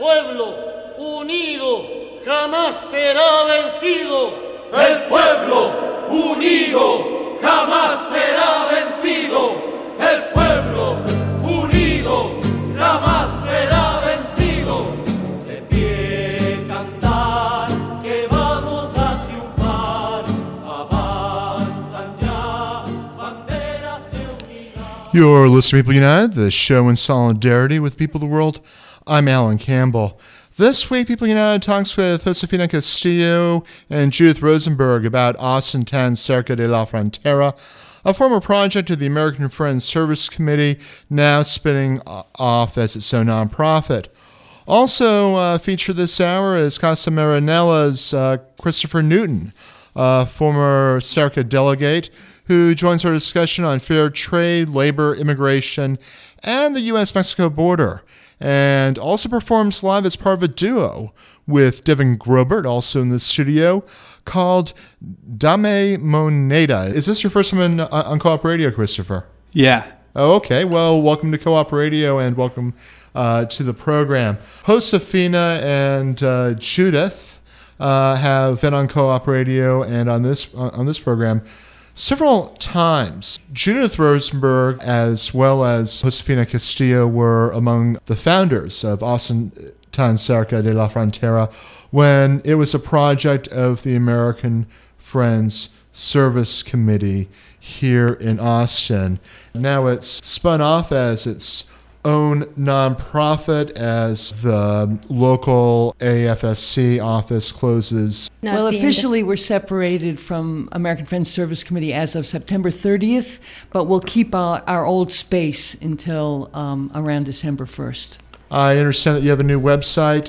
pueblo unido jamás será vencido. El pueblo unido jamás será vencido. El pueblo unido jamás será vencido. De pie cantar que vamos a triunfar. Avanzan ya banderas de unidad. You're listening to People United, the show in solidarity with people of the world. I'm Alan Campbell. This week, People United talks with Josefina Castillo and Judith Rosenberg about Austin Tan Cerca de la Frontera, a former project of the American Friends Service Committee, now spinning off as its own nonprofit. Also featured this hour is Casa Marinella's Christopher Newton, a former Cerca delegate, who joins our discussion on fair trade, labor, immigration, and the U.S.-Mexico border, and also performs live as part of a duo with Devin Grobert, also in the studio, called Dame Moneda. Is this your first time on Co-op Radio, Christopher? Yeah. Oh, okay. Well, welcome to Co-op Radio and welcome to the program. Josefina and Judith have been on Co-op Radio and on this program several times. Judith Rosenberg, as well as Josefina Castillo, were among the founders of Austin Tan Cerca de la Frontera when it was a project of the American Friends Service Committee here in Austin. Now it's spun off as its own nonprofit as the local AFSC office closes. Well, officially we're separated from American Friends Service Committee as of September 30th, but we'll keep our old space until around December 1st. I understand that you have a new website,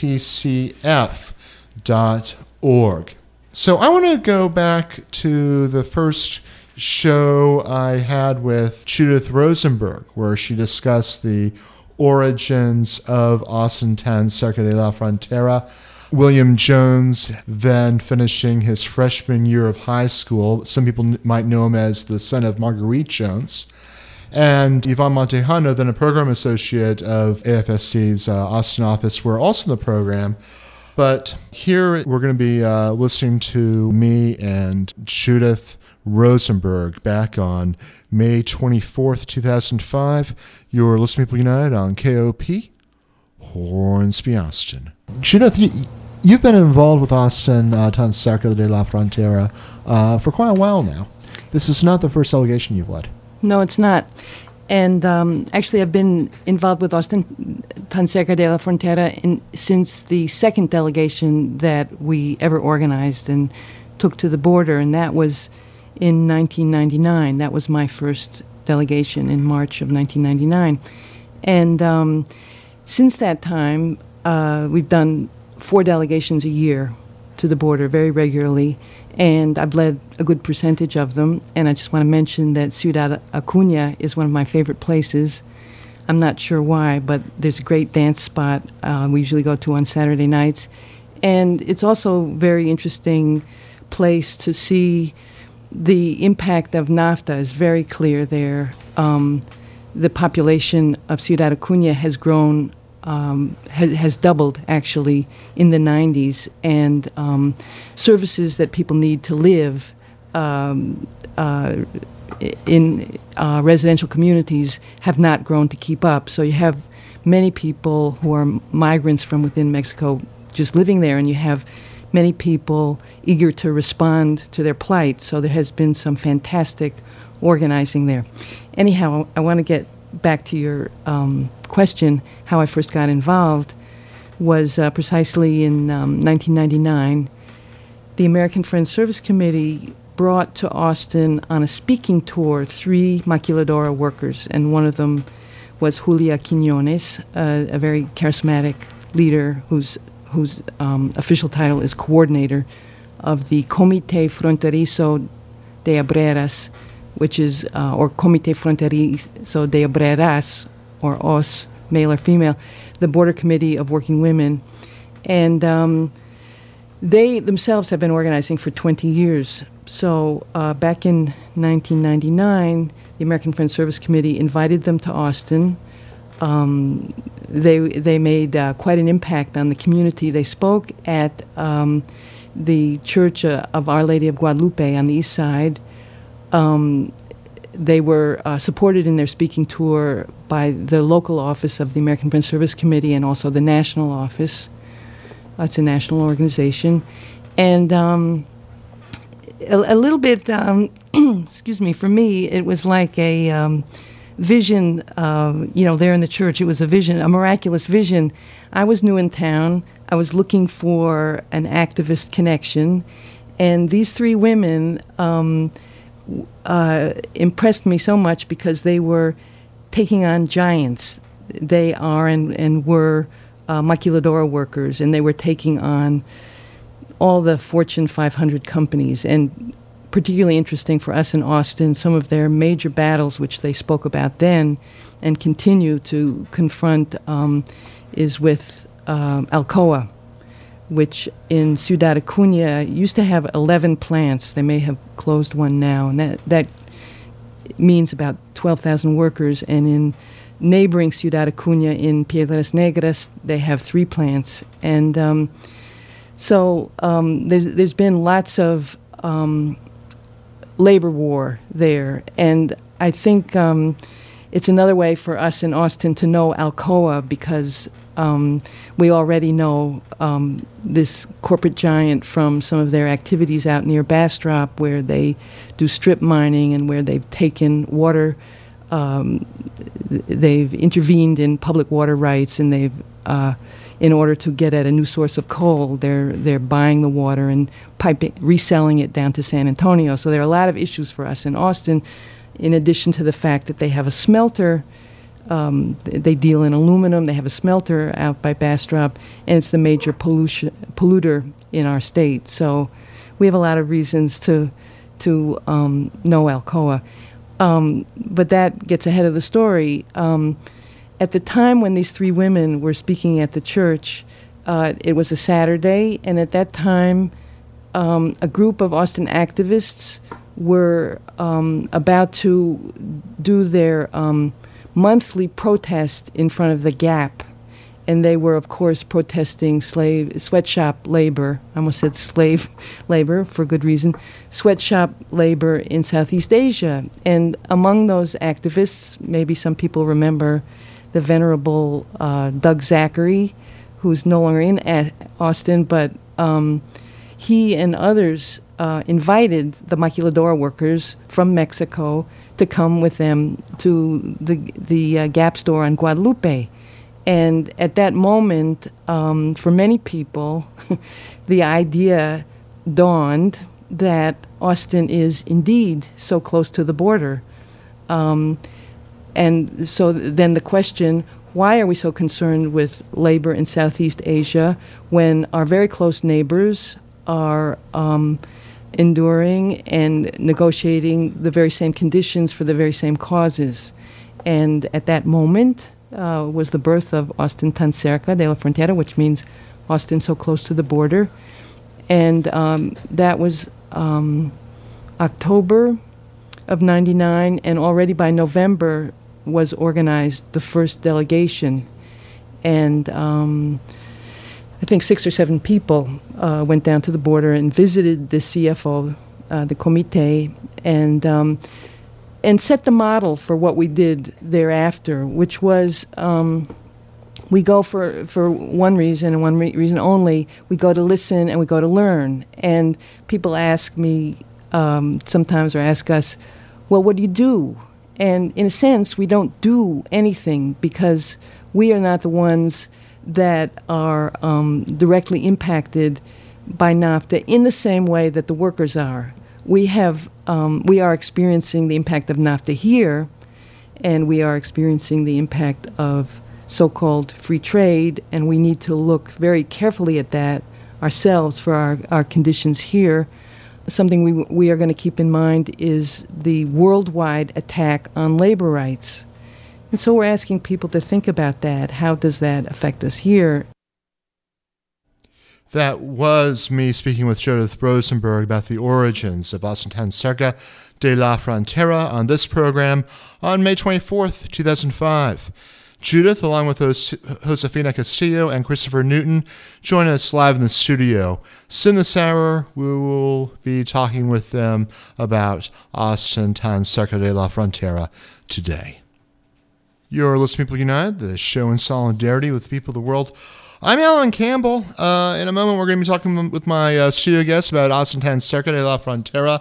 atcf.org. So I want to go back to the first show I had with Judith Rosenberg, where she discussed the origins of Austin Tan Cerca de la Frontera. William Jones, then finishing his freshman year of high school, some people might know him as the son of Marguerite Jones, and Yvonne Montejano, then a program associate of AFSC's Austin office, were also in the program. But here we're going to be listening to me and Judith Rosenberg back on May 24th, 2005. You're listening to People United on KOP, Hornsby, Austin. Judith, you've been involved with Austin Tan Cerca de la Frontera for quite a while now. This is not the first delegation you've led. No, it's not. And actually, I've been involved with Austin Tan Cerca de la Frontera since the second delegation that we ever organized and took to the border, and that was in 1999. That was my first delegation in March of 1999. And since that time, we've done 4 delegations a year to the border very regularly, and I've led a good percentage of them. And I just want to mention that Ciudad Acuña is one of my favorite places. I'm not sure why, but there's a great dance spot we usually go to on Saturday nights. And it's also a very interesting place to see. The impact of NAFTA is very clear there. The population of Ciudad Acuña has grown, has doubled actually in the 90s, and services that people need to live in residential communities have not grown to keep up. So you have many people who are migrants from within Mexico just living there, and you have many people eager to respond to their plight. So there has been some fantastic organizing there. Anyhow, I want to get back to your question, how I first got involved was precisely in 1999. The American Friends Service Committee brought to Austin on a speaking tour 3 maquiladora workers, and one of them was Julia Quiñones, a very charismatic leader whose official title is coordinator of the Comité Fronterizo de Obreras, which is, or Comité Fronterizo de Obreras, or OS, male or female, the Border Committee of Working Women. And they themselves have been organizing for 20 years. So back in 1999, the American Friends Service Committee invited them to Austin. they made quite an impact on the community. They spoke at the Church of Our Lady of Guadalupe on the east side. They were supported in their speaking tour by the local office of the American Friends Service Committee and also the national office. It's a national organization. And a little bit, excuse me, for me, it was like a vision, there in the church. It was a vision, a miraculous vision. I was new in town. I was looking for an activist connection. And these three women impressed me so much because they were taking on giants. They are and were maquiladora workers, and they were taking on all the Fortune 500 companies. And particularly interesting for us in Austin, some of their major battles, which they spoke about then and continue to confront, is with Alcoa, which in Ciudad Acuña used to have 11 plants. They may have closed one now, and that means about 12,000 workers. And in neighboring Ciudad Acuña in Piedras Negras, they have 3 plants. And so there's been lots of labor war there. And I think it's another way for us in Austin to know Alcoa because we already know this corporate giant from some of their activities out near Bastrop, where they do strip mining and where they've taken water. They've intervened in public water rights, and they've, in order to get at a new source of coal, they're buying the water and reselling it down to San Antonio. So there are a lot of issues for us in Austin, in addition to the fact that they have a smelter. They deal in aluminum. They have a smelter out by Bastrop, and it's the major polluter in our state. So we have a lot of reasons to know Alcoa. But that gets ahead of the story. At the time when these 3 women were speaking at the church, it was a Saturday, and at that time, a group of Austin activists were about to do their monthly protest in front of the Gap. And they were, of course, protesting sweatshop labor. I almost said slave labor for good reason. Sweatshop labor in Southeast Asia. And among those activists, maybe some people remember the venerable Doug Zachary, who's no longer in Austin, but he and others invited the maquiladora workers from Mexico to come with them to the Gap store on Guadalupe. And at that moment, for many people, the idea dawned that Austin is indeed so close to the border. And so then the question, why are we so concerned with labor in Southeast Asia when our very close neighbors are enduring and negotiating the very same conditions for the very same causes? And at that moment was the birth of Austin tan cerca de la frontera, which means Austin so close to the border. And that was October of '99, and already by November was organized the first delegation. And I think 6 or 7 people went down to the border and visited the CFO, the comité, and set the model for what we did thereafter, which was we go for one reason and one reason only. We go to listen and we go to learn. And people ask me sometimes, or ask us, well, what do you do? And in a sense, we don't do anything because we are not the ones that are directly impacted by NAFTA in the same way that the workers are. We are experiencing the impact of NAFTA here, and we are experiencing the impact of so-called free trade, and we need to look very carefully at that ourselves for our conditions here. Something we are going to keep in mind is the worldwide attack on labor rights. And so we're asking people to think about that. How does that affect us here? That was me speaking with Judith Rosenberg about the origins of Austin tan cerca de la Frontera on this program on May 24th, 2005. Judith, along with Josefina Castillo and Christopher Newton, join us live in the studio. Soon this hour, we will be talking with them about Austin Tan Cerca de la Frontera today. You're listening to People United, the show in solidarity with the people of the world. I'm Alan Campbell. In a moment, we're going to be talking with my studio guests about Austin Tan Cerca de la Frontera,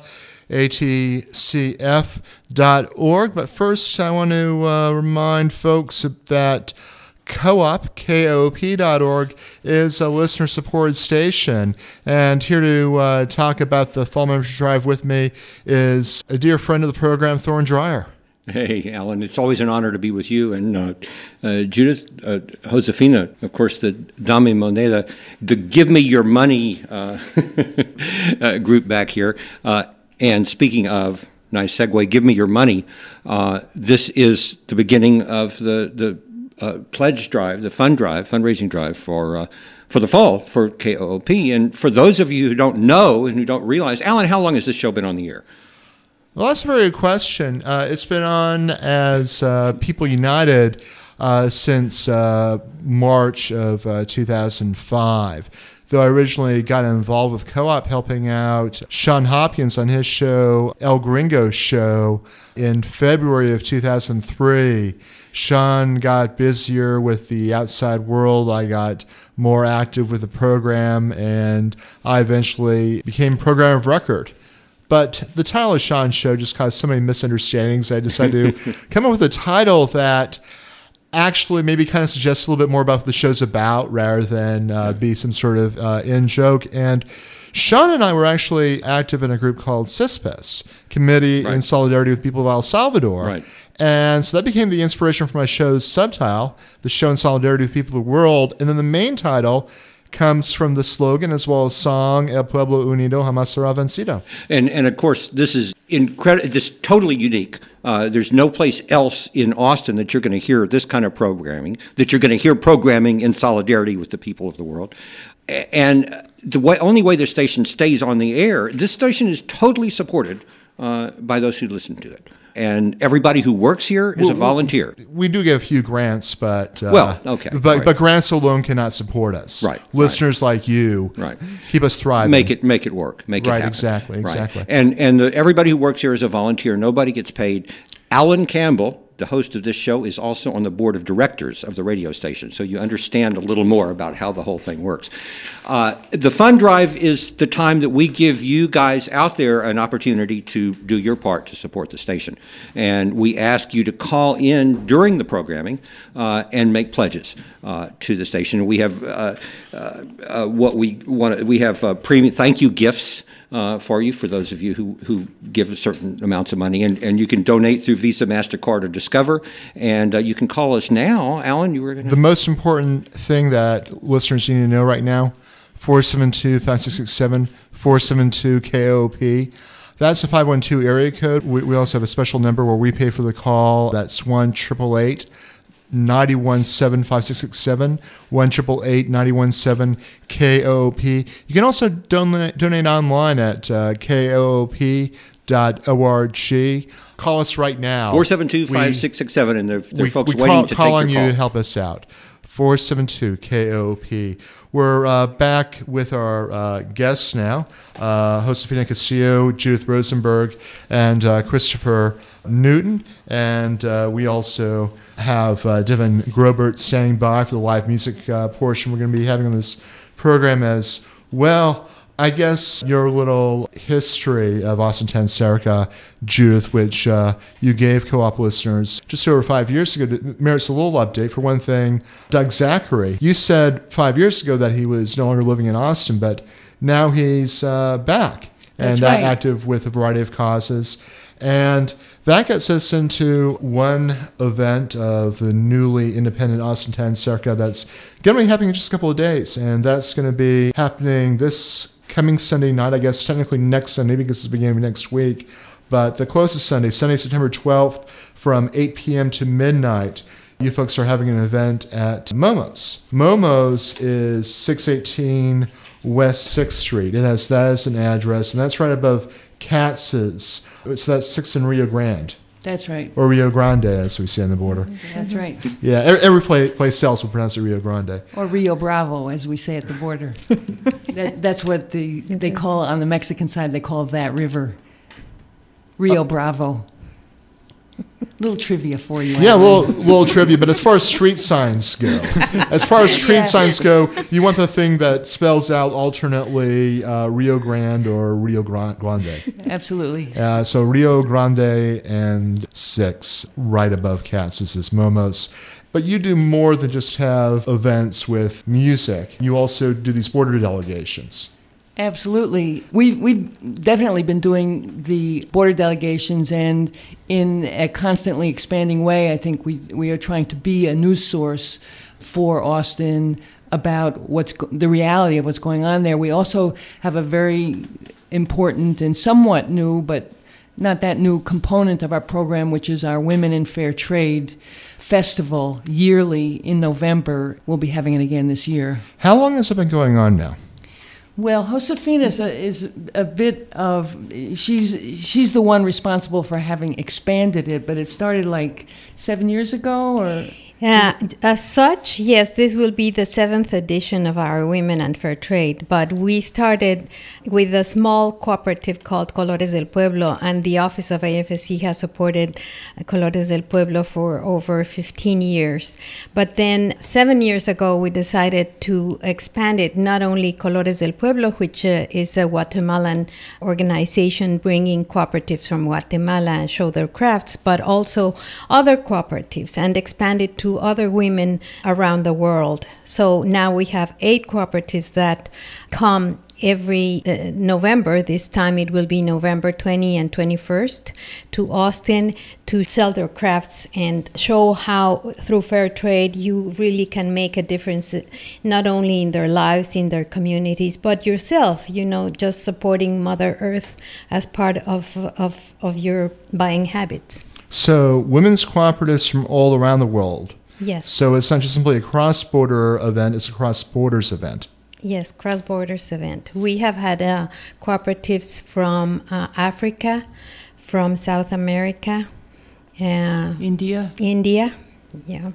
ATCF.org. But first, I want to remind folks that Co-op, KOP.org, is a listener-supported station. And here to talk about the Fall Membership Drive with me is a dear friend of the program, Thorne Dreyer. Hey, Alan, it's always an honor to be with you. And Judith, Josefina, of course, the Dame Moneda, the Give Me Your Money group back here. And speaking of, nice segue, Give Me Your Money, this is the beginning of the pledge drive, the fundraising drive for the fall for KOOP. And for those of you who don't know and who don't realize, Alan, how long has this show been on the air? Well, that's a very good question. It's been on as People United since March of 2005. Though I originally got involved with Co-op helping out Sean Hopkins on his show, El Gringo Show, in February of 2003. Sean got busier with the outside world. I got more active with the program, and I eventually became program of record. But the title of Sean's show just caused so many misunderstandings. I decided to come up with a title that actually maybe kind of suggests a little bit more about what the show's about rather than be some sort of in-joke. And Sean and I were actually active in a group called CISPAS, Committee in Solidarity with People of El Salvador. Right. And so that became the inspiration for my show's subtitle, The Show in Solidarity with People of the World. And then the main title comes from the slogan as well as song, El Pueblo Unido Jamás Será Vencido. And of course, this is this totally unique. There's no place else in Austin that you're going to hear this kind of programming, that you're going to hear programming in solidarity with the people of the world. And the only way the station stays on the air, this station is totally supported by those who listen to it. And everybody who works here is a volunteer. We do get a few grants, but but grants alone cannot support us. Right. Listeners like you keep us thriving. Make it work. Make it happen. Exactly. Right. And everybody who works here is a volunteer. Nobody gets paid. Alan Campbell, the host of this show, is also on the board of directors of the radio station, so you understand a little more about how the whole thing works. The fund drive is the time that we give you guys out there an opportunity to do your part to support the station. And we ask you to call in during the programming and make pledges to the station. We have what we want. We have premium thank you gifts for you, for those of you who give certain amounts of money. And you can donate through Visa, MasterCard, or Discover. And you can call us now. Alan, you were going to... The most important thing that listeners need to know right now, 472-5667, 472-KOP. That's the 512 area code. We also have a special number where we pay for the call. That's 1-888-917-5667, 1-888-917-KOP. You can also donate online at KOP.org. Call us right now. 472-5667, and there are folks waiting to take your call. Call on you to help us out. 472-KOP. We're back with our guests now, Josefina Castillo, Judith Rosenberg, and Christopher Newton. And we also have Devin Grobert standing by for the live music portion we're going to be having on this program as well. I guess your little history of Austin Tan Cerca, Judith, which you gave co-op listeners just over 5 years ago, merits a little update. For one thing, Doug Zachary, you said 5 years ago that he was no longer living in Austin, but now he's back. That's and right. active with a variety of causes. And that gets us into one event of the newly independent Austin Tan Cerca that's going to be happening in just a couple of days. And that's going to be happening this coming Sunday night, I guess technically next Sunday because it's the beginning of next week. But the closest Sunday, September 12th from 8 p.m. to midnight, you folks are having an event at Momo's. Momo's is 618 West 6th Street. It has that as an address, and that's right above Katz's. So that's 6th and Rio Grande. That's right. Or Rio Grande, as we say on the border. That's right. Yeah, every place else will pronounce it Rio Grande. Or Rio Bravo, as we say at the border. That's what they call on the Mexican side. They call that river Rio Bravo. Little trivia for you. Yeah, a little trivia, but as far as street signs go, you want the thing that spells out alternately Rio Grande or Rio Grande. Absolutely. So Rio Grande and 6, right above Katz's is Momos. But you do more than just have events with music. You also do these border delegations. Absolutely. We've definitely been doing the border delegations, and in a constantly expanding way, I think we are trying to be a news source for Austin about the reality of what's going on there. We also have a very important and somewhat new, but not that new component of our program, which is our Women in Fair Trade Festival yearly in November. We'll be having it again this year. How long has it been going on now? Well, Josefina is a bit of, she's the one responsible for having expanded it, but it started like 7 years ago, or? As such, yes, this will be the 7th edition of our Women and Fair Trade, but we started with a small cooperative called Colores del Pueblo, and the Office of AFSC has supported Colores del Pueblo for over 15 years. But then 7 years ago, we decided to expand it, not only Colores del Pueblo, which is a Guatemalan organization bringing cooperatives from Guatemala and show their crafts, but also other cooperatives, and expand it to other women around the world. So now we have 8 cooperatives that come every November. This time it will be November 20 and 21st to Austin to sell their crafts and show how through fair trade you really can make a difference, not only in their lives, in their communities, but yourself, just supporting Mother Earth as part of your buying habits. So women's cooperatives from all around the world. Yes. So it's not just simply a cross-border event, it's a cross-borders event. Yes, cross-borders event. We have had cooperatives from Africa, from South America, India, yeah.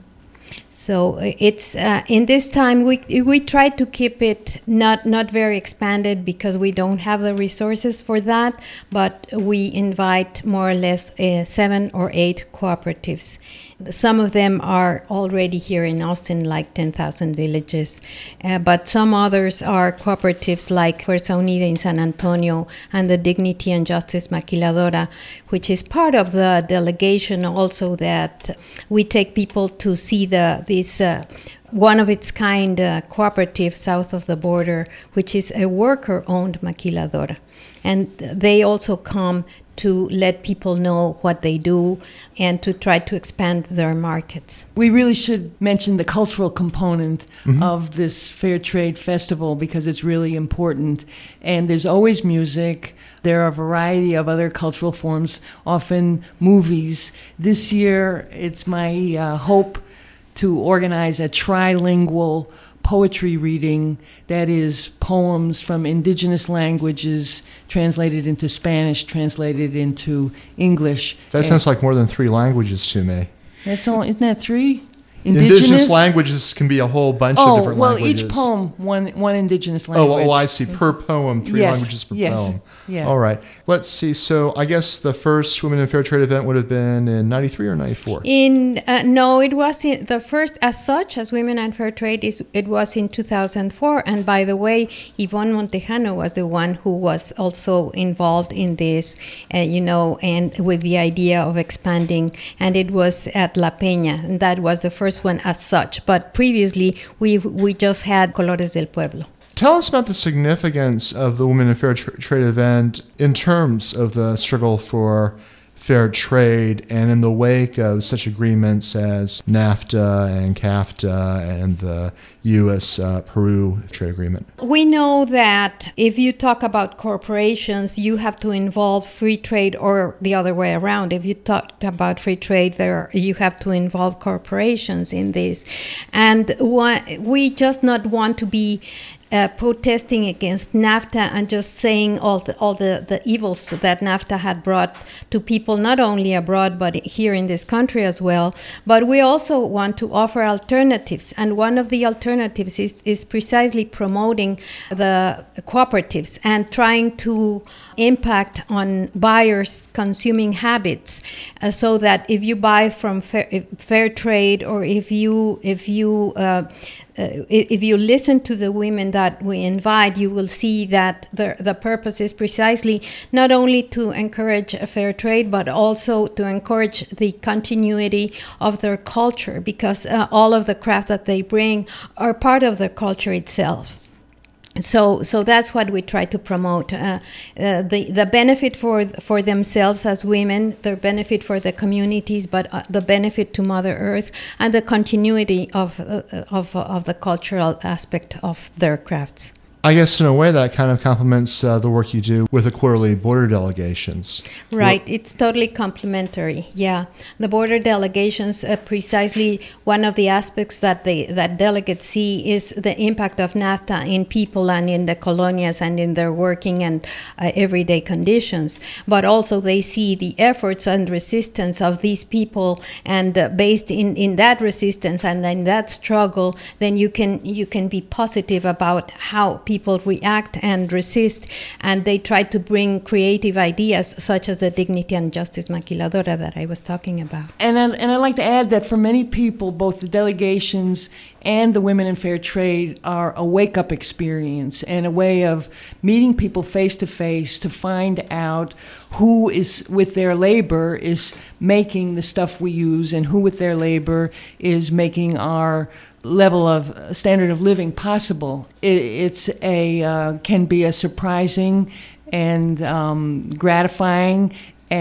So it's in this time we try to keep it not very expanded because we don't have the resources for that, but we invite more or less 7 or 8 cooperatives. Some of them are already here in Austin, like 10,000 Villages, but some others are cooperatives like Fuerza Unida in San Antonio and the Dignity and Justice Maquiladora, which is part of the delegation also, that we take people to see this one-of-its-kind cooperative south of the border, which is a worker-owned maquiladora. And they also come to let people know what they do and to try to expand their markets. We really should mention the cultural component of this Fair Trade Festival because it's really important. And there's always music. There are a variety of other cultural forms, often movies. This year, it's my hope to organize a trilingual poetry reading that is poems from indigenous languages translated into Spanish, translated into English. That sounds like more than 3 languages to me. Isn't that 3? Indigenous languages can be a whole bunch of different languages. Each poem, one indigenous language. Oh, I see. Per poem, 3 languages per poem. Yeah. All right. Let's see. So I guess the first Women in Fair Trade event would have been in 93 or 94? No, it was the first as such as Women and Fair Trade. It was in 2004. And by the way, Yvonne Montejano was the one who was also involved in this, and with the idea of expanding. And it was at La Peña. And that was the first one as such, but previously we just had Colores del Pueblo. Tell us about the significance of the Women in Fair Trade event in terms of the struggle for fair trade and in the wake of such agreements as NAFTA and CAFTA and the U.S.-Peru trade agreement. We know that if you talk about corporations, you have to involve free trade, or the other way around. If you talk about free trade, you have to involve corporations in this. And we just not want to be protesting against NAFTA and just saying all the evils that NAFTA had brought to people, not only abroad, but here in this country as well. But we also want to offer alternatives. And one of the alternatives is precisely promoting the cooperatives and trying to impact on buyers' consuming habits, so that if you buy from fair trade, or if you listen to the women that we invite, you will see that the purpose is precisely not only to encourage a fair trade, but also to encourage the continuity of their culture, because all of the crafts that they bring are part of their culture itself. So that's what we try to promote, the benefit for themselves as women, the benefit for the communities, but the benefit to Mother Earth, and the continuity of the cultural aspect of their crafts. I guess in a way that kind of complements the work you do with the quarterly border delegations. Right, it's totally complementary. Yeah, the border delegations, precisely one of the aspects that delegates see is the impact of NAFTA in people and in the colonias and in their working and everyday conditions. But also they see the efforts and resistance of these people, and based in that resistance and in that struggle, then you can be positive about how people react and resist, and they try to bring creative ideas such as the Dignity and Justice Maquiladora that I was talking about. And I'd like to add that for many people, both the delegations and the Women in Fair Trade are a wake-up experience and a way of meeting people face-to-face to find out who is, with their labor, is making the stuff we use, and who with their labor is making our level of standard of living possible. It's can be a surprising and gratifying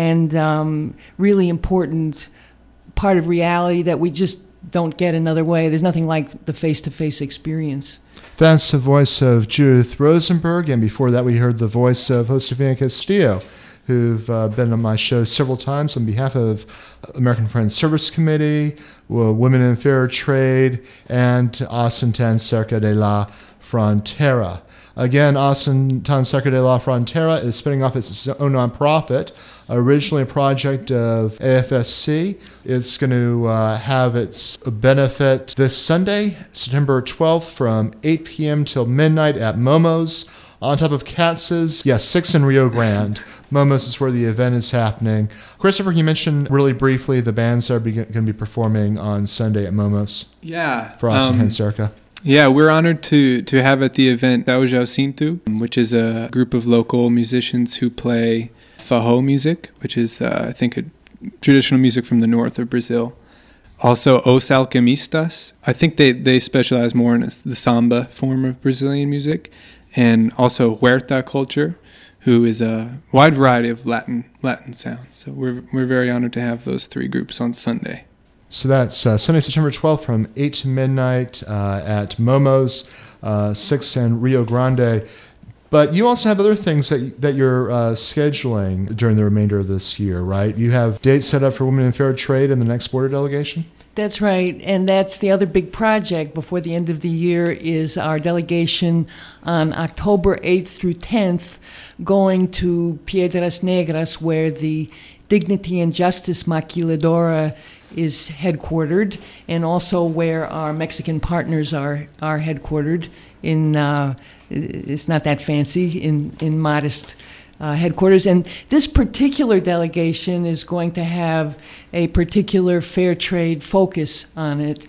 and really important part of reality that we just don't get another way. There's nothing like the face-to-face experience. That's the voice of Judith Rosenberg, and before that we heard the voice of Josefina Castillo, who've been on my show several times on behalf of American Friends Service Committee, Women in Fair Trade, and Hacen Tan Cerca de la Frontera. Again, Hacen Tan Cerca de la Frontera is spinning off its own nonprofit, originally a project of AFSC. It's going to have its benefit this Sunday, September 12th, from 8 p.m. till midnight at Momo's, on top of Katz's. Yes, 6 in Rio Grande. Momo's is where the event is happening. Christopher, you mentioned really briefly the bands that are going to be performing on Sunday at Momo's. Yeah. For Hacen Tan Cerca. Yeah, we're honored to have at the event Tao Jau Cinto, which is a group of local musicians who play Faho music, which is, I think, a traditional music from the north of Brazil. Also, Os Alquimistas. I think they specialize more in the samba form of Brazilian music. And also Huerta culture, who is a wide variety of Latin sounds. So we're very honored to have those three groups on Sunday. So that's Sunday, September 12th from 8 to midnight at Momo's, 6 in Rio Grande. But you also have other things that you're scheduling during the remainder of this year, right? You have dates set up for Women in Fair Trade and the next border delegation? That's right, and that's the other big project before the end of the year is our delegation on October 8th through 10th going to Piedras Negras, where the Dignity and Justice Maquiladora is headquartered, and also where our Mexican partners are headquartered in, it's not that fancy, in modest headquarters. And this particular delegation is going to have a particular fair trade focus on it.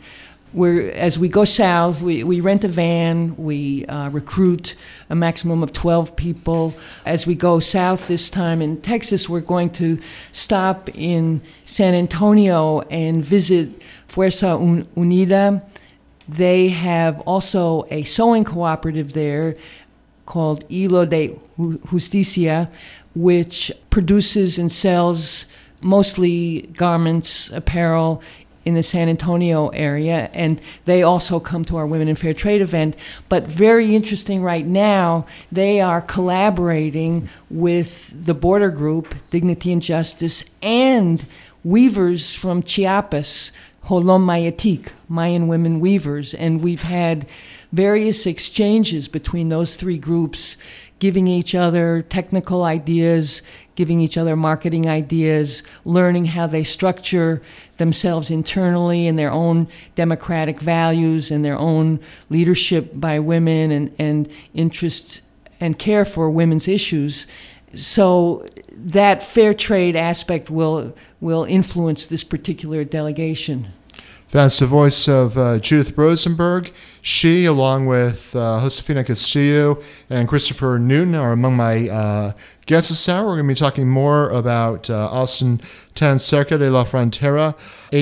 As we go south, we rent a van, we recruit a maximum of 12 people. As we go south this time in Texas, we're going to stop in San Antonio and visit Fuerza Unida. They have also a sewing cooperative there called Hilo de Justicia, which produces and sells mostly garments, apparel in the San Antonio area, and they also come to our Women in Fair Trade event. But very interesting right now, they are collaborating with the border group, Dignity and Justice, and weavers from Chiapas, Holom Mayatic, Mayan women weavers, and we've had various exchanges between those three groups, giving each other technical ideas, giving each other marketing ideas, learning how they structure themselves internally and their own democratic values and their own leadership by women and interest and care for women's issues. So that fair trade aspect will influence this particular delegation. That's the voice of Judith Rosenberg. She, along with Josefina Castillo and Christopher Newton, are among my guests this hour. We're going to be talking more about Austin Tan Cerca de la Frontera,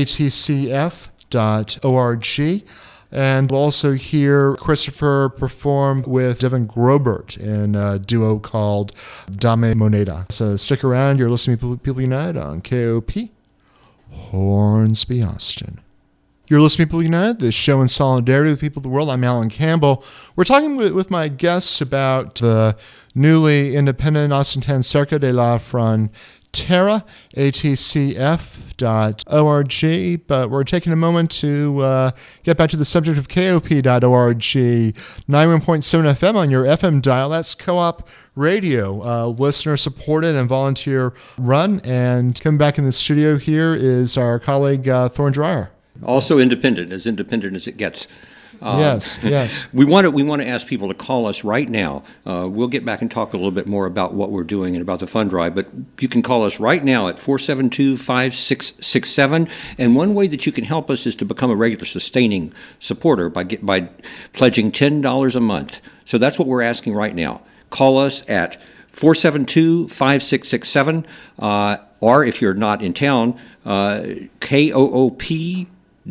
atcf.org. And we'll also hear Christopher perform with Devin Grobert in a duo called Dame Moneda. So stick around. You're listening to People United on KOP, Hornsby, Austin. You're listening to People United, the show in solidarity with the people of the world. I'm Alan Campbell. We're talking with my guests about the newly independent Austin Tan Cerca de la Frontera, atcf.org, but we're taking a moment to get back to the subject of KOP.org, 91.7 FM on your FM dial. That's Co-op Radio, listener-supported and volunteer-run. And coming back in the studio here is our colleague Thorne Dreyer. Also independent as it gets. Yes. We want to ask people to call us right now. We'll get back and talk a little bit more about what we're doing and about the fund drive, but you can call us right now at 472-5667. And one way that you can help us is to become a regular sustaining supporter by pledging $10 a month. So that's what we're asking right now. Call us at 472-5667, or if you're not in town, KOOP.org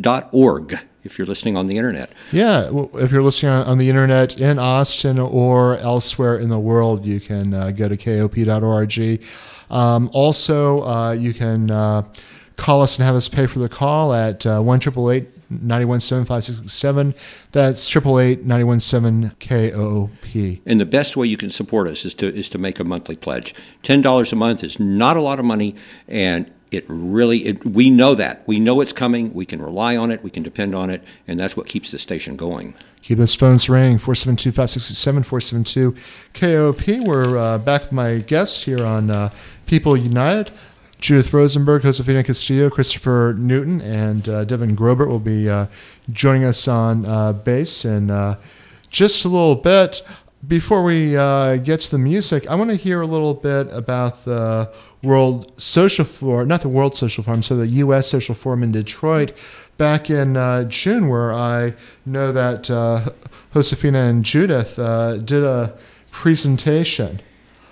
if you're listening on the internet. Yeah, well, if you're listening on the internet in Austin or elsewhere in the world, you can go to KOP.org. Also, you can call us and have us pay for the call at 1-888-917-5667. That's 888-917-KOP. And the best way you can support us is to make a monthly pledge. $10 a month is not a lot of money, and we know that. We know it's coming. We can rely on it. We can depend on it. And that's what keeps the station going. Keep those phones ringing, 472-5667, 472-KOP. We're back with my guests here on People United. Judith Rosenberg, Josefina Castillo, Christopher Newton, and Devin Grobert will be joining us on bass in just a little bit. Before we get to the music, I want to hear a little bit about the World Social Forum, not the World Social Forum, so the U.S. Social Forum in Detroit back in June, where I know that Josefina and Judith did a presentation.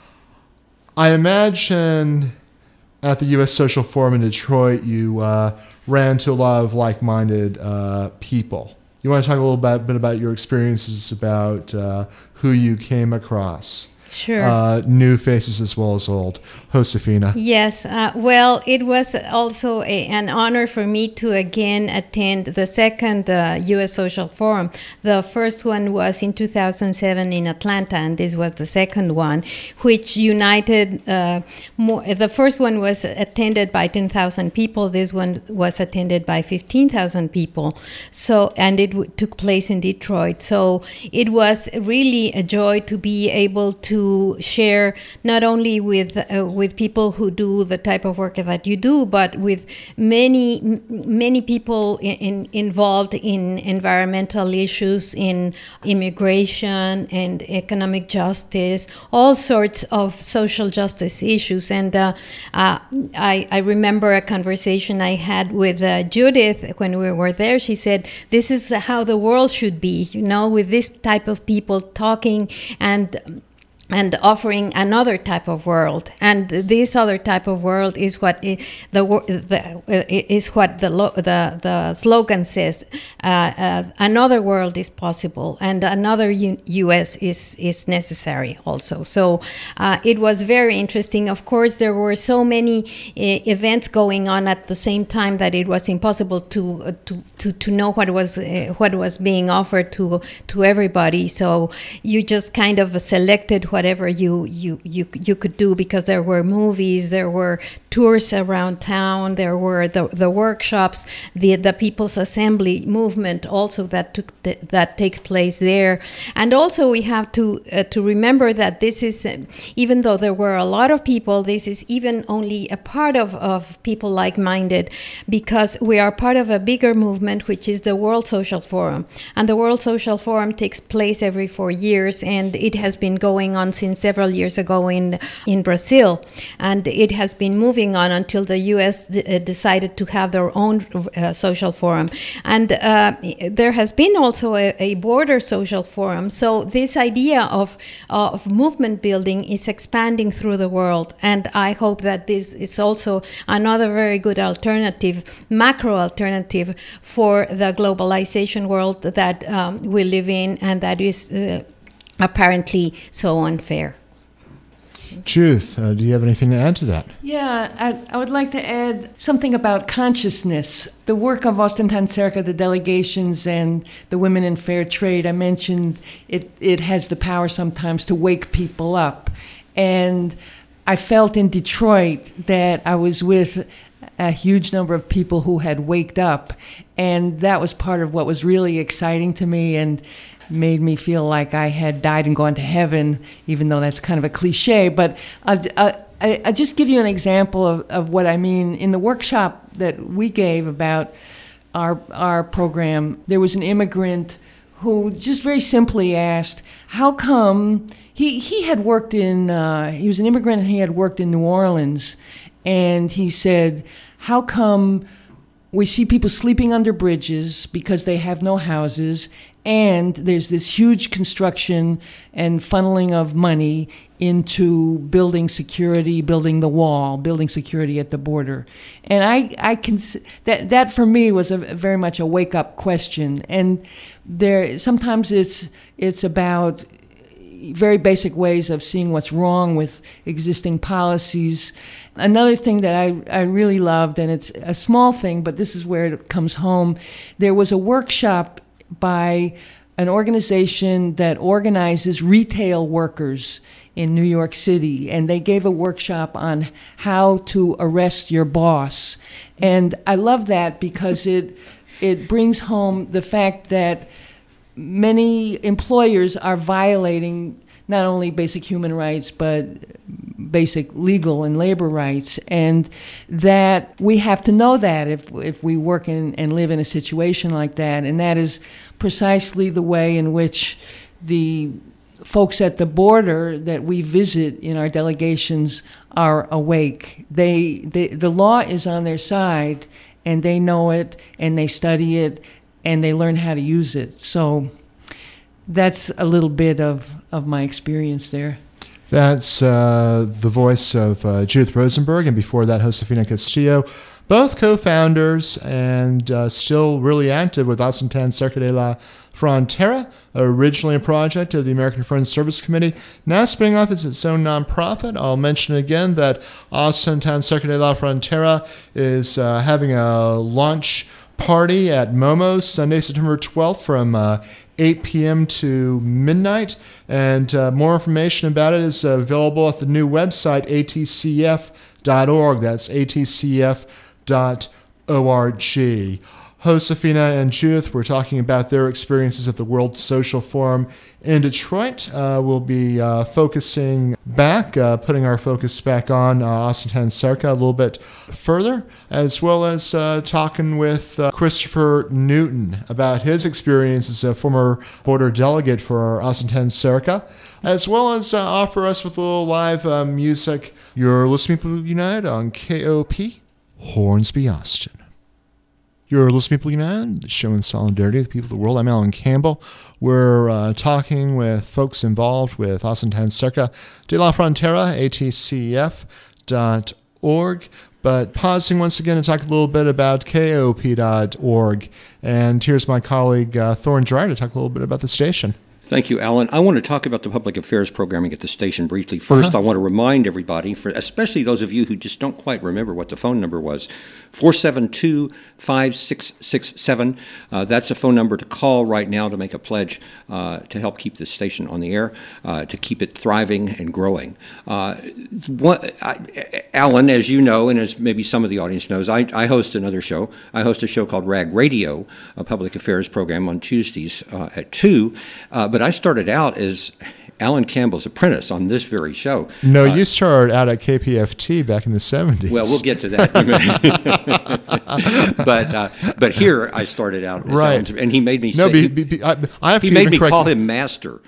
I imagine at the U.S. Social Forum in Detroit, you ran into a lot of like-minded people. You want to talk a little bit about your experiences about who you came across? Sure. New faces as well as old. Josefina. Yes. Well, it was also an honor for me to again attend the second U.S. Social Forum. The first one was in 2007 in Atlanta, and this was the second one, which united more. The first one was attended by 10,000 people. This one was attended by 15,000 people. So, and it took place in Detroit. So it was really a joy to be able to share not only with people who do the type of work that you do, but with many people involved in environmental issues, in immigration and economic justice, all sorts of social justice issues. And I remember a conversation I had with Judith when we were there. She said, "This is how the world should be, with this type of people talking and offering another type of world, and this other type of world is what the slogan says. Another world is possible, and another U.S. is necessary also. So it was very interesting. Of course, there were so many events going on at the same time that it was impossible to know what was being offered to everybody. So you just kind of selected whatever you could do, because there were movies, there were tours around town. There were the workshops, the People's Assembly movement also that takes place there. And also we have to remember that this is, even though there were a lot of people, this is even only a part of people like-minded, because we are part of a bigger movement, which is the World Social Forum. And the World Social Forum takes place every 4 years, and it has been going on since several years ago in Brazil. And it has been moving on until the U.S. decided to have their own social forum. And there has been also a border social forum. So this idea of movement building is expanding through the world. And I hope that this is also another very good alternative, macro alternative for the globalization world that we live in, and that is apparently so unfair. Judith, do you have anything to add to that? Yeah, I would like to add something about consciousness. The work of Austin Tan Cerca, the delegations, and the Women in Fair Trade, I mentioned it has the power sometimes to wake people up. And I felt in Detroit that I was with a huge number of people who had waked up. And that was part of what was really exciting to me and made me feel like I had died and gone to heaven, even though that's kind of a cliche. But I'll just give you an example of what I mean. In the workshop that we gave about our program, there was an immigrant who just very simply asked, how come he had worked in, he was an immigrant and he had worked in New Orleans, and he said, how come we see people sleeping under bridges because they have no houses, and there's this huge construction and funneling of money into building security, building the wall, building security at the border. And I can that for me was very much a wake-up question. And there sometimes it's about very basic ways of seeing what's wrong with existing policies. Another thing that I really loved, and it's a small thing, but this is where it comes home, there was a workshop by an organization that organizes retail workers in New York City, and they gave a workshop on how to arrest your boss. And I love that because it brings home the fact that many employers are violating not only basic human rights, but basic legal and labor rights, and that we have to know that if we work and live in a situation like that. And that is precisely the way in which the folks at the border that we visit in our delegations are awake. The law is on their side, and they know it, and they study it, and they learn how to use it. So that's a little bit of my experience there. That's the voice of Judith Rosenberg, and before that, Josefina Castillo, both co-founders and still really active with Austin Tan Cerca de la Frontera, originally a project of the American Friends Service Committee, now spinning off as its own nonprofit. I'll mention again that Austin Tan Cerca de la Frontera is having a launch party at Momo's Sunday, September 12th from 8 p.m. to midnight. And more information about it is available at the new website, atcf.org. That's atcf.org. Josefina and Judith were talking about their experiences at the World Social Forum in Detroit. We'll be focusing back, putting our focus back on Austin Tan Cerca a little bit further, as well as talking with Christopher Newton about his experience as a former border delegate for Austin Tan Cerca, as well as offer us with a little live music. You're listening to People United on KOP, Hornsby, Austin. You're listening to People United, the show in solidarity with the people of the world. I'm Alan Campbell. We're talking with folks involved with Austin Tan Cerca de la Frontera, atcf.org. But pausing once again to talk a little bit about KOP.org. And here's my colleague Thorne Dreyer to talk a little bit about the station. Thank you, Alan. I want to talk about the public affairs programming at the station briefly. First, I want to remind everybody, especially those of you who just don't quite remember what the phone number was, 472-5667. That's a phone number to call right now to make a pledge to help keep this station on the air, to keep it thriving and growing. Alan, as you know, and as maybe some of the audience knows, I host another show. I host a show called RAG Radio, a public affairs program on Tuesdays at 2. But I started out as Alan Campbell's apprentice on this very show. No, you started out at KPFT back in the 70s. Well, we'll get to that in a minute. But here I started out as Alan's, and he made me say, I have he to made me correct call him master.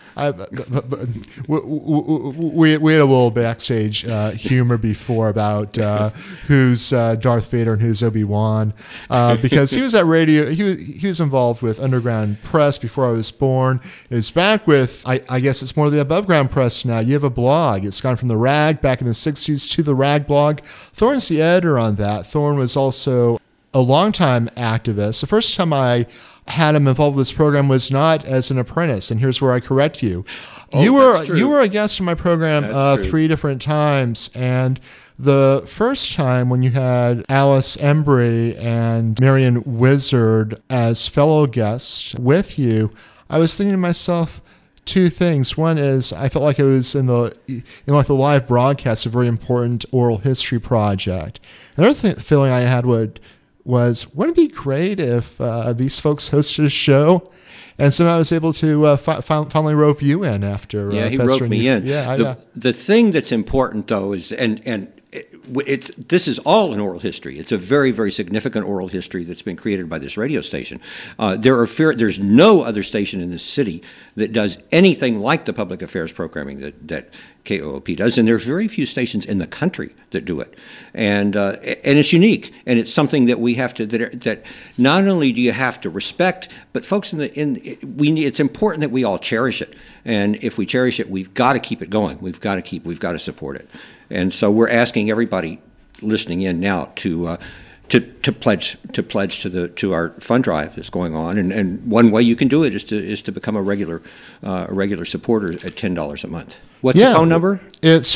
We had a little backstage humor before about who's Darth Vader and who's Obi-Wan, because he was at radio. He was involved with Underground Press before I was born. It's back with, I guess it's more the above ground press now. You have a blog. It's gone from the Rag back in the 60s to the Rag blog. Thorne's the editor on that. Thorne was also a longtime activist. The first time I had him involved with this program was not as an apprentice, and here's where I correct you. You were a guest on my program 3 different times, and the first time when you had Alice Embry and Marion Wizard as fellow guests with you, I was thinking to myself, 2 things. One is I felt like it was in the live broadcast, a very important oral history project. Another feeling I had wouldn't it be great if these folks hosted a show? And somehow I was able to finally rope you in after. Yeah, he roped me in. Yeah, the thing that's important though is this is all an oral history. It's a very, very significant oral history that's been created by this radio station. There's no other station in this city that does anything like the public affairs programming that KOOP does, and there's very few stations in the country that do it. And it's unique, and it's something that we have to that not only do you have to respect, but folks it's important that we all cherish it. And if we cherish it, we've got to keep it going. We've got to support it. And so we're asking everybody listening in now to pledge to our fund drive that's going on. And one way you can do it is to become a regular supporter at $10 a month. What's the phone number? It's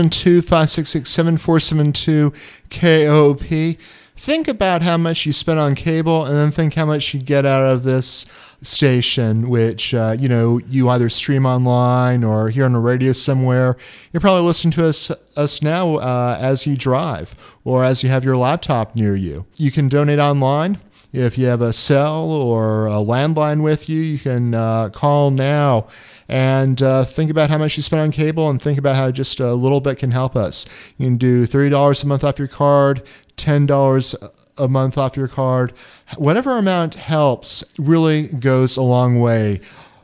472-5667, 472-KOOP. Think about how much you spend on cable, and then think how much you get out of this station, which you either stream online or hear on the radio somewhere. You're probably listening to us now as you drive or as you have your laptop near you. You can donate online. If you have a cell or a landline with you, you can call now and think about how much you spend on cable, and think about how just a little bit can help us. You can do $30 a month off your card, $10 a month off your card. Whatever amount helps really goes a long way.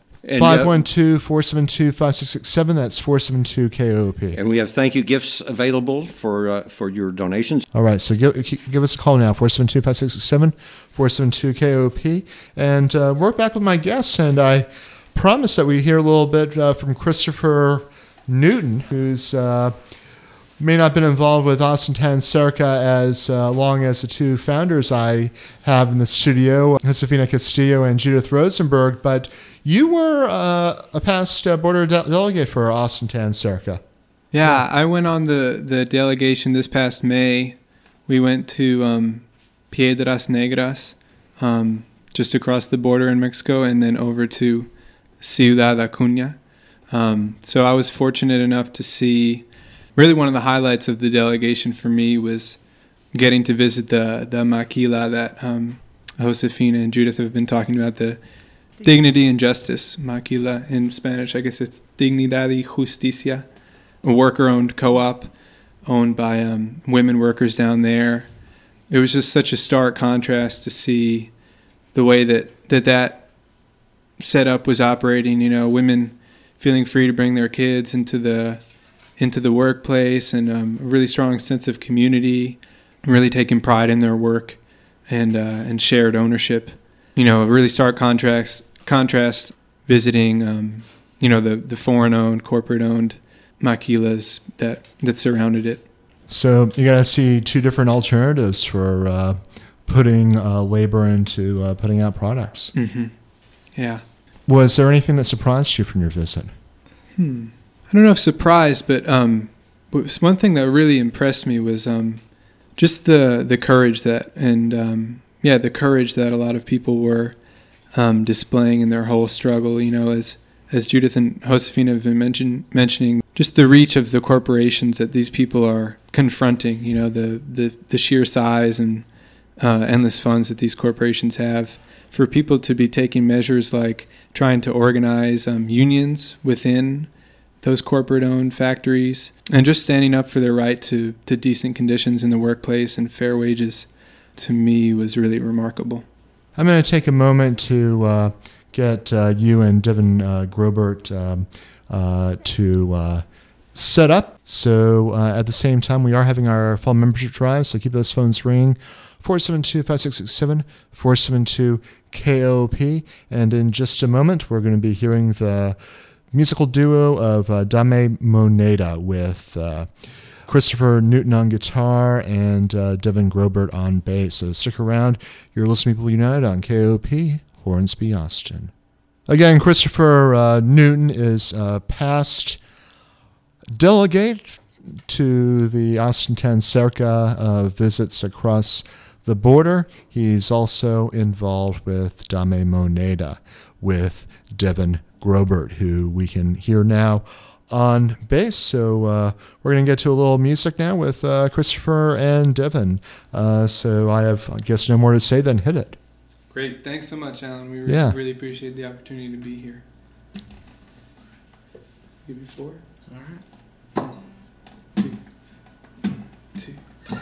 512-472-5667. That's 472-KOOP. And we have thank you gifts available for your donations. All right, so give us a call now, 472-5667, 472-KOOP. And we're back with my guest, and I promise that we hear a little bit from Christopher Newton, who's may not have been involved with Austin Tan Cerca as long as the 2 founders I have in the studio, Josefina Castillo and Judith Rosenberg, but you were a past border delegate for Austin Tan Cerca. Yeah, I went on the delegation this past May. We went to Piedras Negras, just across the border in Mexico, and then over to Ciudad Acuña. So I was fortunate enough to see, really one of the highlights of the delegation for me was getting to visit the maquila that Josefina and Judith have been talking about, the Dignity and Justice maquila. In Spanish, I guess it's Dignidad y Justicia, a worker-owned co-op owned by women workers down there. It was just such a stark contrast to see the way that setup was operating. Women feeling free to bring their kids into the workplace, and a really strong sense of community, really taking pride in their work, and shared ownership. A really stark contrast visiting the foreign-owned, corporate-owned maquilas that surrounded it. So you got to see 2 different alternatives for putting labor into putting out products. Mm-hmm. Yeah. Was there anything that surprised you from your visit? I don't know if surprised, but one thing that really impressed me was just the courage that the courage that a lot of people were displaying in their whole struggle. You know, as Judith and Josefina have been mentioning, just the reach of the corporations that these people are confronting. You know, the sheer size and endless funds that these corporations have. For people to be taking measures like trying to organize unions within those corporate-owned factories, and just standing up for their right to decent conditions in the workplace and fair wages, to me was really remarkable. I'm going to take a moment to get you and Devin Grobert to set up. So at the same time, we are having our fall membership drive, so keep those phones ringing. 472-5667, 472-KOP. And in just a moment, we're going to be hearing the musical duo of Dame Moneda with Christopher Newton on guitar and Devin Grobert on bass. So stick around. You're listening to People United on KOP, Hornsby, Austin. Again, Christopher Newton is past delegate to the Austin 10 Cerca visits across the border. He's also involved with Dame Moneda with Devin Grobert, who we can hear now on bass. So we're going to get to a little music now with Christopher and Devin. So I have, I guess, no more to say than hit it. Great. Thanks so much, Alan. We really appreciate the opportunity to be here. You before? All right. 1, 2, 3.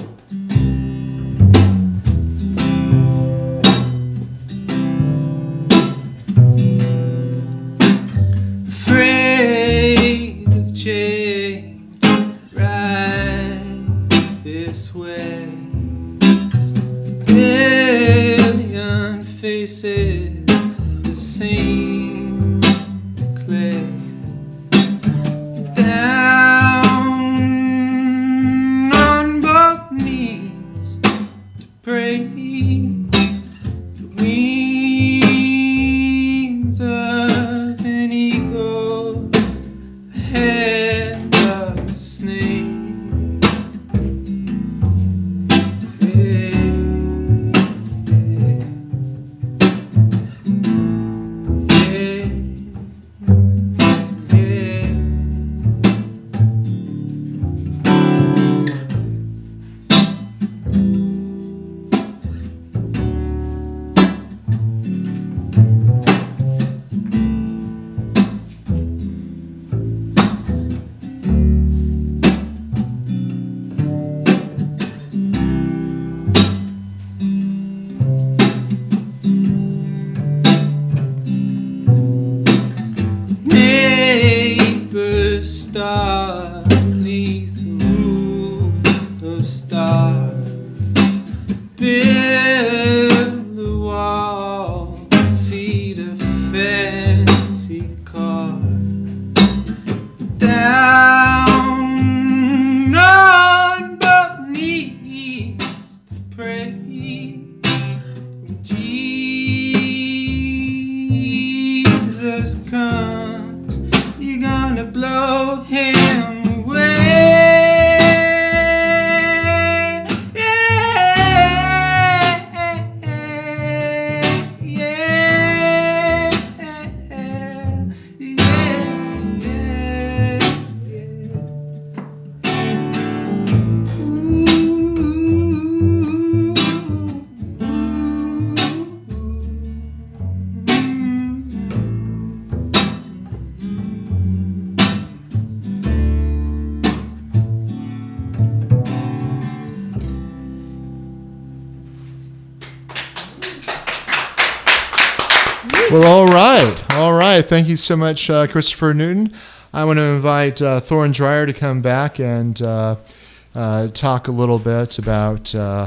Afraid of change, right this way. Billion faces, the same clay. Down on both knees to pray for wings of an eagle, the head of a snake. Well, all right. Thank you so much, Christopher Newton. I want to invite Thorin Dreyer to come back and talk a little bit about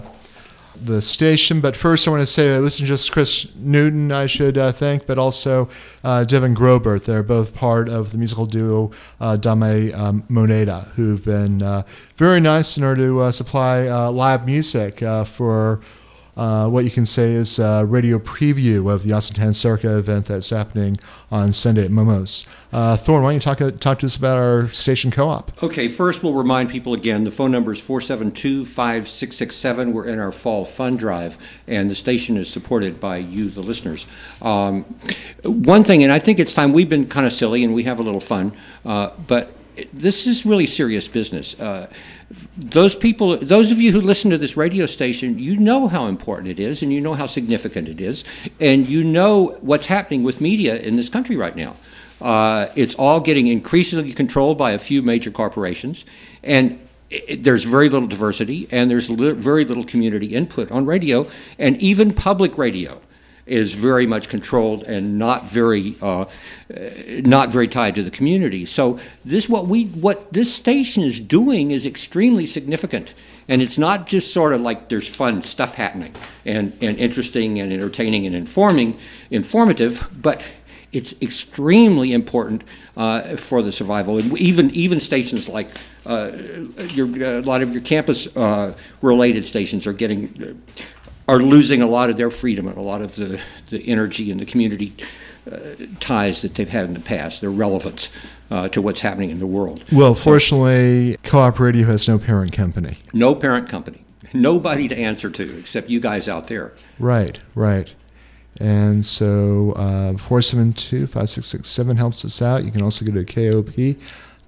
the station. But first, I want to say that this isn't just Chris Newton I should thank, but also Devin Grobert. They're both part of the musical duo Dame Moneda, who've been very nice in order to supply live music for what you can say is a radio preview of the Austin Tancerca event that's happening on Sunday at Momo's. Thorne, why don't you talk to us about our station co-op? Okay, first we'll remind people again, the phone number is 472-5667. We're in our fall fund drive, and the station is supported by you, the listeners. One thing, and I think it's time, we've been kind of silly and we have a little fun, but this is really serious business. Those of you who listen to this radio station, you know how important it is, and you know how significant it is, and you know what's happening with media in this country right now. It's all getting increasingly controlled by a few major corporations, and there's very little diversity, and there's very little community input on radio, and even public radio is very much controlled and not very tied to the community. So what this station is doing is extremely significant, and it's not just sort of like there's fun stuff happening and interesting and entertaining and informative, but it's extremely important for the survival. And even stations like a lot of your campus related stations are losing a lot of their freedom and a lot of the energy and the community ties that they've had in the past, their relevance to what's happening in the world. Well, fortunately, Co-op Radio has no parent company. No parent company. Nobody to answer to except you guys out there. Right. And so 472-5667 helps us out. You can also go to KOP.org.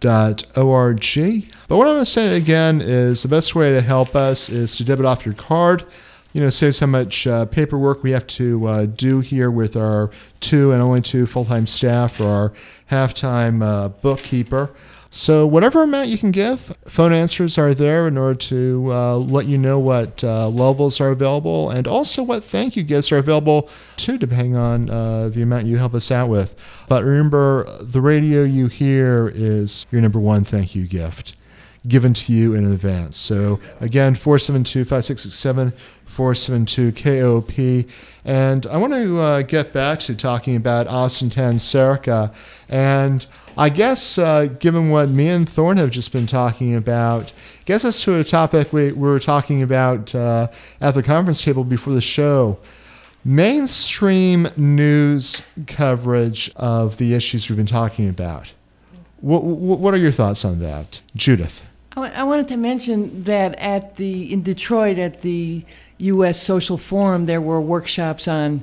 But what I'm going to say again is the best way to help us is to debit off your card. Saves how much paperwork we have to do here with our 2 and only 2 full-time staff for our half-time bookkeeper. So whatever amount you can give, phone answers are there in order to let you know what levels are available and also what thank you gifts are available too, depending on the amount you help us out with. But remember, the radio you hear is your number one thank you gift given to you in advance. So again, 472-5667, 472-KOP. And I want to get back to talking about Austin Tancerca. And I guess, given what me and Thorne have just been talking about, gets us to a topic we were talking about at the conference table before the show. Mainstream news coverage of the issues we've been talking about. What are your thoughts on that? Judith? I wanted to mention that in Detroit at the U.S. Social Forum, there were workshops on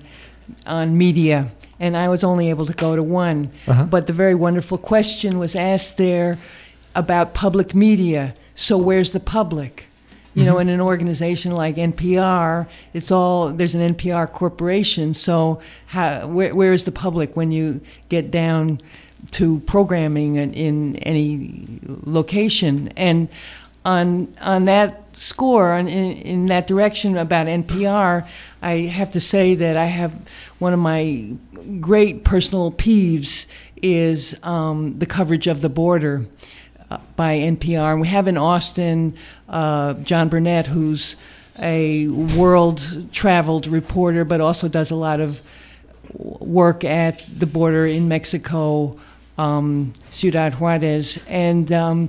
media, and I was only able to go to one. But the very wonderful question was asked there about public media. So where's the public? In an organization like NPR, there's an NPR corporation. So where is the public when you get down to programming in any location? And on that score, in that direction about NPR, I have to say that I have one of my great personal peeves is the coverage of the border by NPR. And we have in Austin John Burnett, who's a world-traveled reporter, but also does a lot of work at the border in Mexico, Ciudad Juarez, and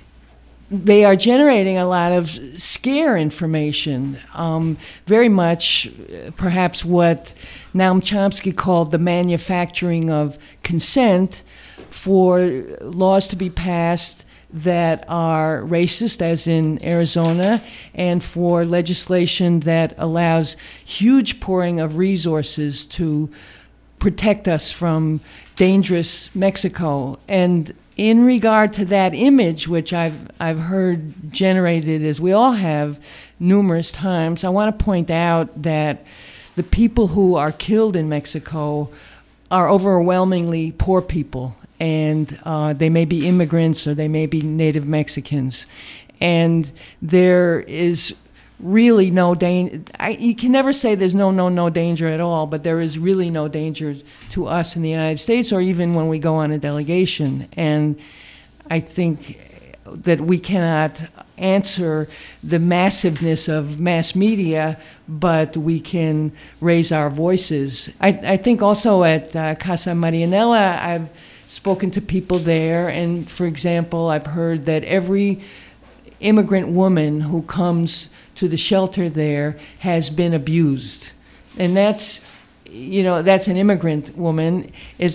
they are generating a lot of scare information, very much perhaps what Noam Chomsky called the manufacturing of consent for laws to be passed that are racist, as in Arizona, and for legislation that allows huge pouring of resources to protect us from dangerous Mexico. And in regard to that image, which I've heard generated, as we all have, numerous times, I want to point out that the people who are killed in Mexico are overwhelmingly poor people, and they may be immigrants or they may be native Mexicans. And there is really no danger. You can never say there's no danger at all, but there is really no danger to us in the United States or even when we go on a delegation. And I think that we cannot answer the massiveness of mass media, but we can raise our voices. I think also at Casa Marianella, I've spoken to people there, and for example, I've heard that every immigrant woman who comes to the shelter there has been abused. And that's an immigrant woman.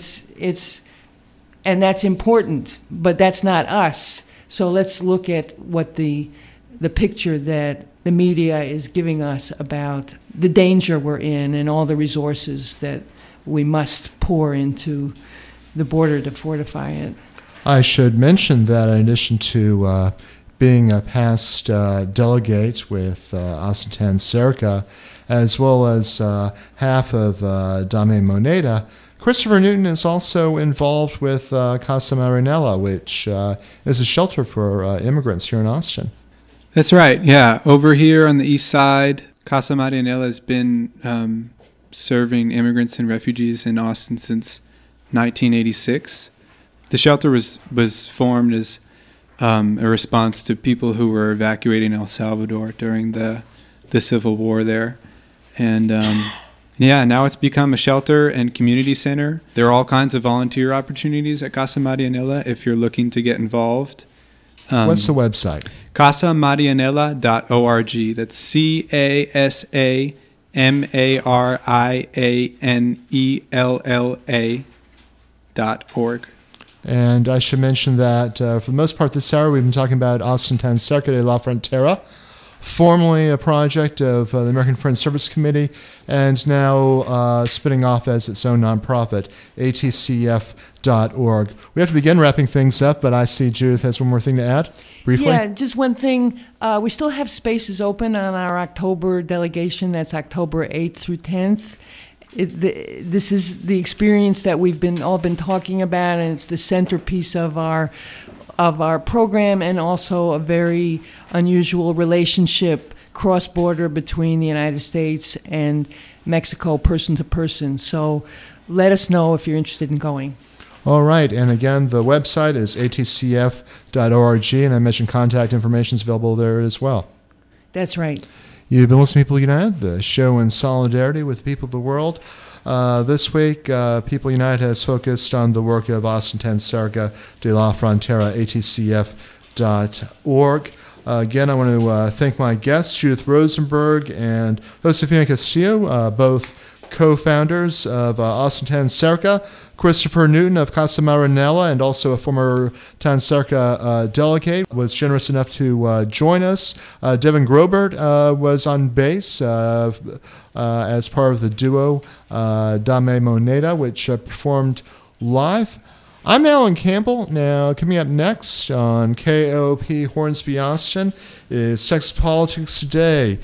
And that's important, but that's not us. So let's look at what the picture that the media is giving us about the danger we're in and all the resources that we must pour into the border to fortify it. I should mention that in addition to being a past delegate with Austin Serca, as well as half of Dame Moneda, Christopher Newton is also involved with Casa Marinella, which is a shelter for immigrants here in Austin. That's right, yeah. Over here on the east side, Casa Marinella has been serving immigrants and refugees in Austin since 1986. The shelter was formed as a response to people who were evacuating El Salvador during the civil war there. And now it's become a shelter and community center. There are all kinds of volunteer opportunities at Casa Marinella if you're looking to get involved. What's the website? CasaMarianella.org. That's CasaMarianella.org. And I should mention that for the most part this hour we've been talking about Austin Tan Cerca de la Frontera, formerly a project of the American Foreign Service Committee, and now spinning off as its own nonprofit, atcf.org. We have to begin wrapping things up, but I see Judith has one more thing to add, briefly. Yeah, just one thing. We still have spaces open on our October delegation. That's October 8th through 10th. This is the experience that we've all been talking about, and it's the centerpiece of our program, and also a very unusual relationship cross-border between the United States and Mexico, person to person. So let us know if you're interested in going. All right, and again, the website is atcf.org, and I mentioned contact information is available there as well. That's right. You've been listening to People United, the show in solidarity with the people of the world. This week, People United has focused on the work of Austin Tan Cerca de la Frontera, atcf.org. Again, I want to thank my guests, Judith Rosenberg and Josefina Castillo, both co-founders of Austin Tan Cerca. Christopher Newton of Casa Marinella, and also a former Tan Cerca delegate, was generous enough to join us. Devin Grobert was on bass as part of the duo Dame Moneda, which performed live. I'm Alan Campbell. Now, coming up next on KOP Hornsby Austin is Texas Politics Today.